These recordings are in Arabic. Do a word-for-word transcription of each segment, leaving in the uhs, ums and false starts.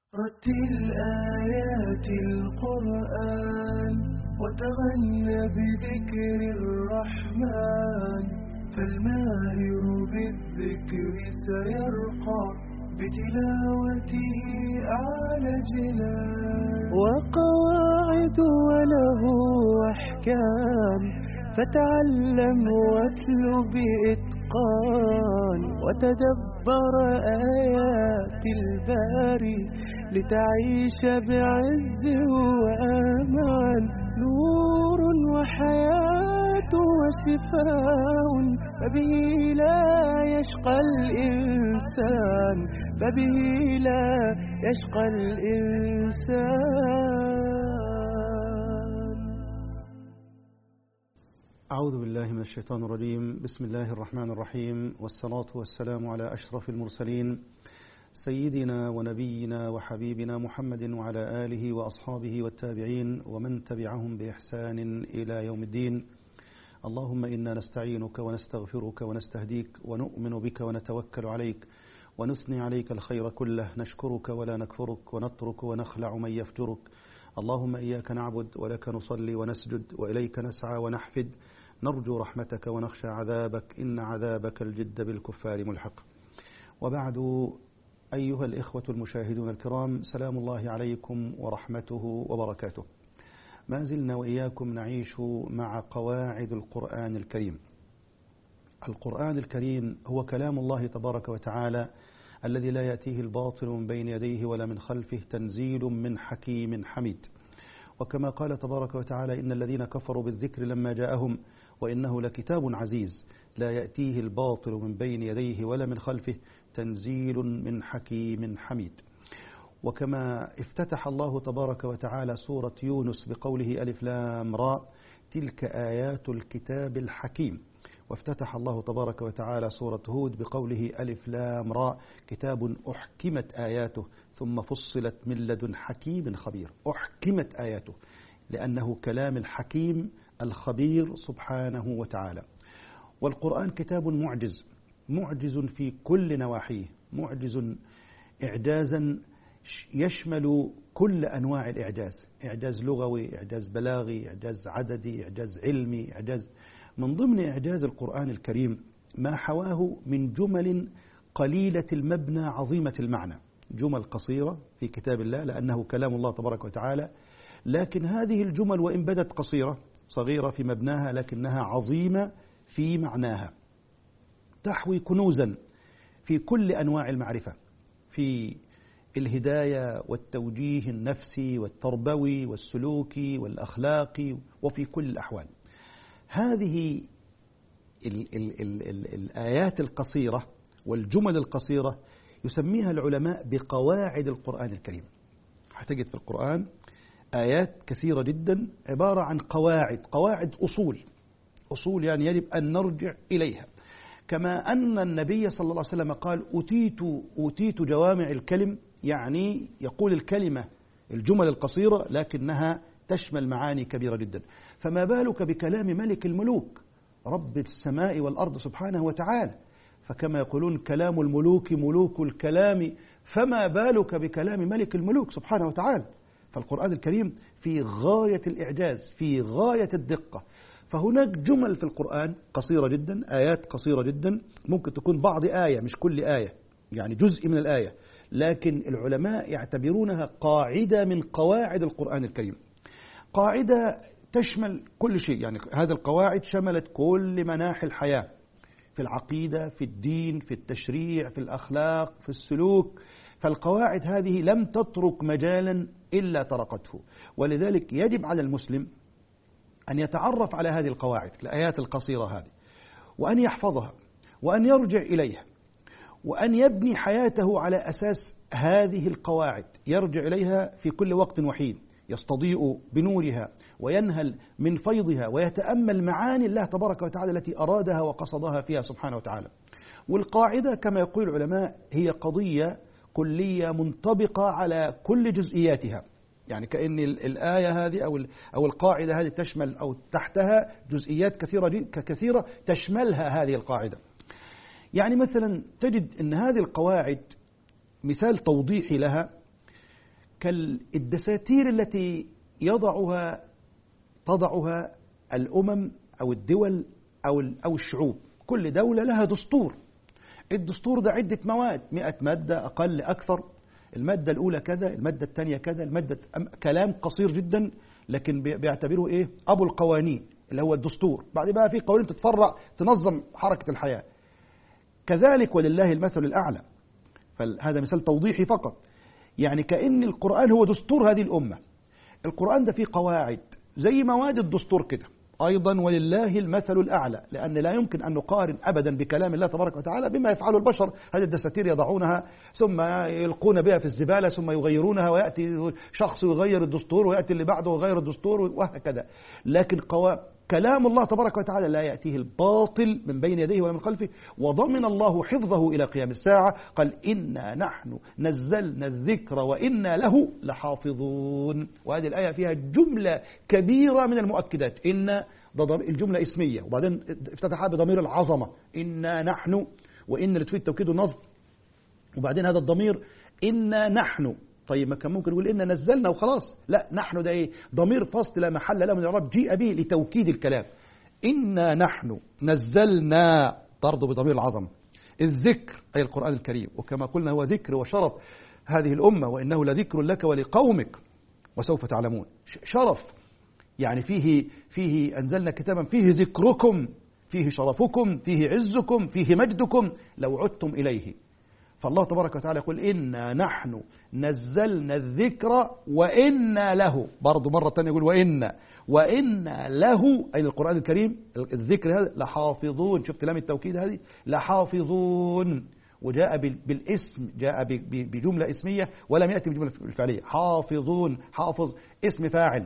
رتل آيات القرآن وتغنى بذكر الرحمن، فالماهر بالذكر سيرقى بتلاوته أعلى جنان. وقواعد وله أحكام، فتعلم واتل بإتقان، وتدبر آيات الباري لتعيش بعز وأمان. نور وحياة وشفاء، فبه لا يشقى الإنسان، فبه لا يشقى الإنسان. أعوذ بالله من الشيطان الرجيم. بسم الله الرحمن الرحيم، والصلاة والسلام على أشرف المرسلين سيدنا ونبينا وحبيبنا محمد وعلى آله وأصحابه والتابعين ومن تبعهم بإحسان إلى يوم الدين. اللهم إنا نستعينك ونستغفرك ونستهديك ونؤمن بك ونتوكل عليك ونثني عليك الخير كله، نشكرك ولا نكفرك ونترك ونخلع من يفجرك. اللهم إياك نعبد ولك نصلي ونسجد وإليك نسعى ونحفد، نرجو رحمتك ونخشى عذابك، إن عذابك الجد بالكفار ملحق. وبعد، أيها الإخوة المشاهدون الكرام، سلام الله عليكم ورحمته وبركاته. ما زلنا وإياكم نعيش مع قواعد القرآن الكريم. القرآن الكريم هو كلام الله تبارك وتعالى الذي لا يأتيه الباطل من بين يديه ولا من خلفه، تنزيل من حكيم حميد. وكما قال تبارك وتعالى: إن الذين كفروا بالذكر لما جاءهم وإنه لكتاب عزيز لا يأتيه الباطل من بين يديه ولا من خلفه، تنزيل من حكيم حميد. وكما افتتح الله تبارك وتعالى سورة يونس بقوله: ألف لام راء تلك آيات الكتاب الحكيم. وافتتح الله تبارك وتعالى سورة هود بقوله: ألف لام راء كتاب أحكمت آياته ثم فصلت من لدن حكيم خبير. أحكمت آياته لأنه كلام الحكيم الخبير سبحانه وتعالى. والقرآن كتاب معجز، معجز في كل نواحيه، معجز إعجازا يشمل كل أنواع الإعجاز، إعجاز لغوي، إعجاز بلاغي، إعجاز عددي، إعجاز علمي، إعجاز. من ضمن إعجاز القرآن الكريم ما حواه من جمل قليلة المبنى عظيمة المعنى، جمل قصيرة في كتاب الله لأنه كلام الله تبارك وتعالى، لكن هذه الجمل وإن بدت قصيرة صغيرة في مبناها لكنها عظيمة في معناها، تحوي كنوزا في كل أنواع المعرفة، في الهداية والتوجيه النفسي والتربوي والسلوكي والأخلاقي، وفي كل الأحوال. هذه ال ال ال ال الآيات القصيرة والجمل القصيرة يسميها العلماء بقواعد القرآن الكريم. هتجد في القرآن آيات كثيرة جدا عبارة عن قواعد، قواعد أصول، أصول يعني يجب أن نرجع إليها. كما أن النبي صلى الله عليه وسلم قال: أوتيت أوتيت جوامع الكلم، يعني يقول الكلمة الجمل القصيرة لكنها تشمل معاني كبيرة جدا. فما بالك بكلام ملك الملوك رب السماء والأرض سبحانه وتعالى؟ فكما يقولون: كلام الملوك ملوك الكلام، فما بالك بكلام ملك الملوك سبحانه وتعالى. فالقرآن الكريم في غاية الإعجاز، في غاية الدقة. فهناك جمل في القرآن قصيرة جدا، آيات قصيرة جدا، ممكن تكون بعض آية مش كل آية، يعني جزء من الآية، لكن العلماء يعتبرونها قاعدة من قواعد القرآن الكريم، قاعدة تشمل كل شيء. يعني هذه القواعد شملت كل مناحي الحياة، في العقيدة، في الدين، في التشريع، في الأخلاق، في السلوك. فالقواعد هذه لم تترك مجالا إلا طرقته. ولذلك يجب على المسلم أن يتعرف على هذه القواعد، الآيات القصيرة هذه، وأن يحفظها وأن يرجع إليها وأن يبني حياته على أساس هذه القواعد، يرجع إليها في كل وقت وحين، يستضيء بنورها وينهل من فيضها ويتأمل معاني الله تبارك وتعالى التي أرادها وقصدها فيها سبحانه وتعالى. والقاعدة كما يقول العلماء هي قضية كلية منطبقة على كل جزئياتها، يعني كأن الآية هذه أو أو القاعدة هذه تشمل أو تحتها جزئيات كثيرة كثيرة تشملها هذه القاعدة. يعني مثلا تجد أن هذه القواعد مثال توضيحي لها كالدساتير التي يضعها تضعها الأمم أو الدول أو أو الشعوب. كل دولة لها دستور. الدستور ده عدة مواد، مئة مادة أقل أكثر. المادة الأولى كذا، المادة الثانية كذا، المادة كلام قصير جدا، لكن بيعتبروه إيه؟ أبو القوانين اللي هو الدستور. بعد بقى في قوانين تتفرع تنظم حركة الحياة. كذلك ولله المثل الأعلى. فهذا مثال توضيحي فقط. يعني كأن القرآن هو دستور هذه الأمة. القرآن ده فيه قواعد زي مواد الدستور كده. أيضا ولله المثل الأعلى، لأن لا يمكن أن نقارن أبدا بكلام الله تبارك وتعالى بما يفعله البشر. هذه الدساتير يضعونها ثم يلقون بها في الزبالة ثم يغيرونها، ويأتي شخص يغير الدستور ويأتي اللي بعده ويغير الدستور وهكذا. لكن قوا... كلام الله تبارك وتعالى لا يأتيه الباطل من بين يديه ولا من خلفه، وضمن الله حفظه إلى قيام الساعة. قال إنا نحن نزلنا الذكر وإنا له لحافظون. وهذه الآية فيها جملة كبيرة من المؤكدات. إن الجملة اسمية، وبعدين افتتحها بضمير العظمة إنا نحن، وإن اللي تفيد التوكيد والنصب، وبعدين هذا الضمير إنا نحن. طيب ما كان ممكن يقول إنا نزلنا وخلاص، لا، نحن ده إيه؟ ضمير فصل لا محل له من الإعراب جيء به لتوكيد الكلام. إنا نحن نزلنا برضه بضمير العظمة الذكر، أي القرآن الكريم، وكما قلنا هو ذكر وشرف هذه الأمة، وإنه لذكر لك ولقومك وسوف تعلمون. شرف يعني فيه فيه أنزلنا كتابا فيه ذكركم، فيه شرفكم، فيه عزكم، فيه مجدكم لو عدتم إليه. فالله تبارك وتعالى يقول إنا نحن نزلنا الذكر وإنا له، برضو مرة تانية يقول وإنا وإنا له، أي القرآن الكريم الذكر هذا لحافظون. شفت لام التوكيد هذه؟ لحافظون. وجاء بالاسم، جاء بجملة اسمية ولم يأتي بجملة فعلية. حافظون، حافظ اسم فاعل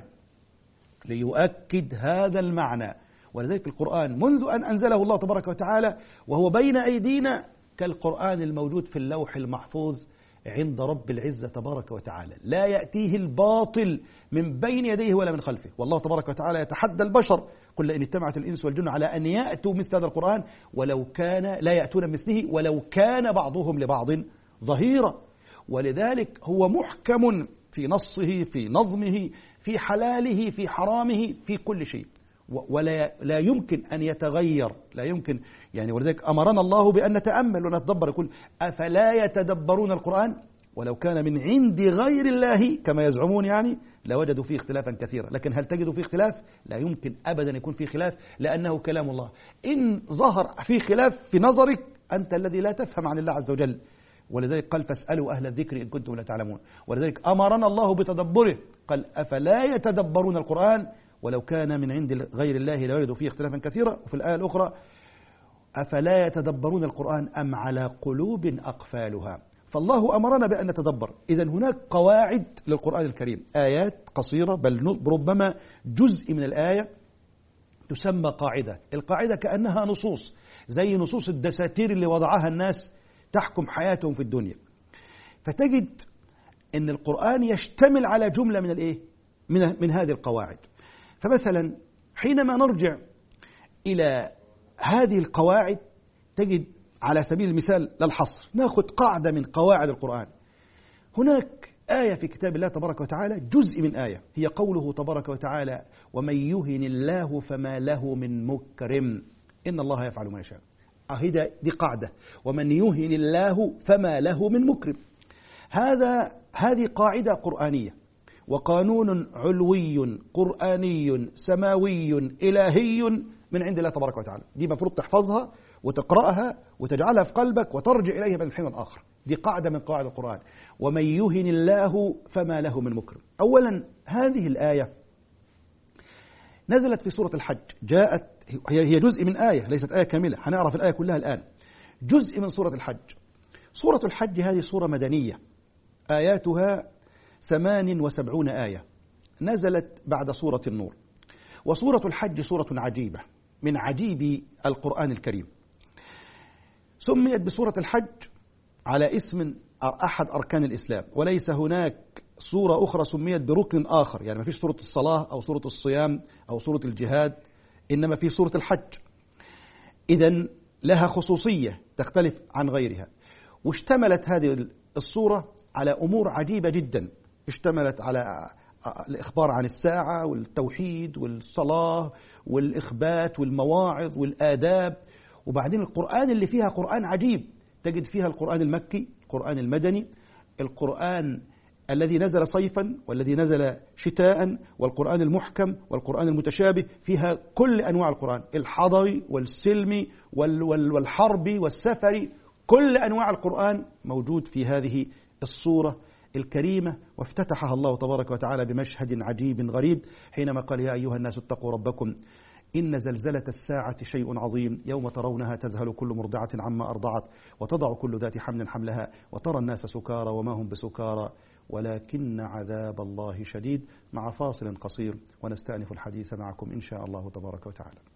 ليؤكد هذا المعنى. ولذلك القرآن منذ أن أنزله الله تبارك وتعالى وهو بين أيدينا كالقرآن الموجود في اللوح المحفوظ عند رب العزة تبارك وتعالى، لا يأتيه الباطل من بين يديه ولا من خلفه. والله تبارك وتعالى يتحدى البشر: قل إن اجتمعت الإنس والجن على أن يأتوا مثل هذا القرآن ولو كان لا يأتون مثله ولو كان بعضهم لبعض ظهيرا. ولذلك هو محكم في نصه، في نظمه، في حلاله، في حرامه، في كل شيء، ولا لا يمكن أن يتغير، لا يمكن يعني. ولذلك أمرنا الله بأن نتأمل ونتدبر. يقول: أفلا يتدبرون القرآن ولو كان من عند غير الله كما يزعمون يعني لوجدوا فيه اختلافا كثيرا. لكن هل تجدوا فيه اختلاف؟ لا يمكن أبدا يكون فيه خلاف، لأنه كلام الله. إن ظهر فيه خلاف في نظرك أنت الذي لا تفهم عن الله عز وجل. ولذلك قال: فاسألوا أهل الذكر إن كنتم لا تعلمون. ولذلك أمرنا الله بتدبره، قال: أفلا يتدبرون القرآن ولو كان من عند غير الله لوجدوا فيه اختلافا كثيرا. وفي الآية الأخرى: أفلا يتدبرون القرآن أم على قلوب أقفالها. فالله أمرنا بأن نتدبر. إذن هناك قواعد للقرآن الكريم، آيات قصيرة بل ربما جزء من الآية تسمى قاعدة. القاعدة كأنها نصوص، زي نصوص الدساتير اللي وضعها الناس تحكم حياتهم في الدنيا. فتجد أن القرآن يشتمل على جملة من الإيه؟ من, من هذه القواعد. فمثلا حينما نرجع إلى هذه القواعد تجد على سبيل المثال للحصر نأخذ قاعدة من قواعد القرآن. هناك آية في كتاب الله تبارك وتعالى، جزء من آية، هي قوله تبارك وتعالى: ومن يهن الله فما له من مكرم إن الله يفعل ما يشاء. أهي دي قاعدة: ومن يهن الله فما له من مكرم. هذا هذه قاعدة قرآنية وقانون علوي قرآني سماوي إلهي من عند الله تبارك وتعالى. دي مفروض تحفظها وتقرأها وتجعلها في قلبك وترجع إليها من الحين الآخر. دي قاعدة من قواعد القرآن: ومن يهن الله فما له من مكرم. أولا هذه الآية نزلت في سورة الحج، جاءت هي جزء من آية ليست آية كاملة، هنعرف الآية كلها الآن. جزء من سورة الحج. سورة الحج هذه سورة مدنية، آياتها ثمان وسبعون آية، نزلت بعد سورة النور. وسورة الحج سورة عجيبة من عجيب القرآن الكريم. سميت بسورة الحج على اسم أحد أركان الإسلام، وليس هناك سورة أخرى سميت بركن آخر. يعني ما فيش سورة الصلاة أو سورة الصيام أو سورة الجهاد، إنما في سورة الحج. إذن لها خصوصية تختلف عن غيرها. واشتملت هذه السورة على أمور عجيبة جدا. اشتملت على الإخبار عن الساعة والتوحيد والصلاة والإخبات والمواعظ والآداب. وبعدين القرآن اللي فيها قرآن عجيب، تجد فيها القرآن المكي، القرآن المدني، القرآن الذي نزل صيفا والذي نزل شتاء، والقرآن المحكم والقرآن المتشابه، فيها كل أنواع القرآن، الحضري والسلمي والحربي والسفري، كل أنواع القرآن موجود في هذه الصورة الكريمة. وافتتحها الله تبارك وتعالى بمشهد عجيب غريب حينما قال: يا أيها الناس اتقوا ربكم إن زلزلة الساعة شيء عظيم، يوم ترونها تذهل كل مرضعة عما أرضعت وتضع كل ذات حمل حملها وترى الناس سكارى وما هم بسكارى ولكن عذاب الله شديد. مع فاصل قصير ونستأنف الحديث معكم إن شاء الله تبارك وتعالى.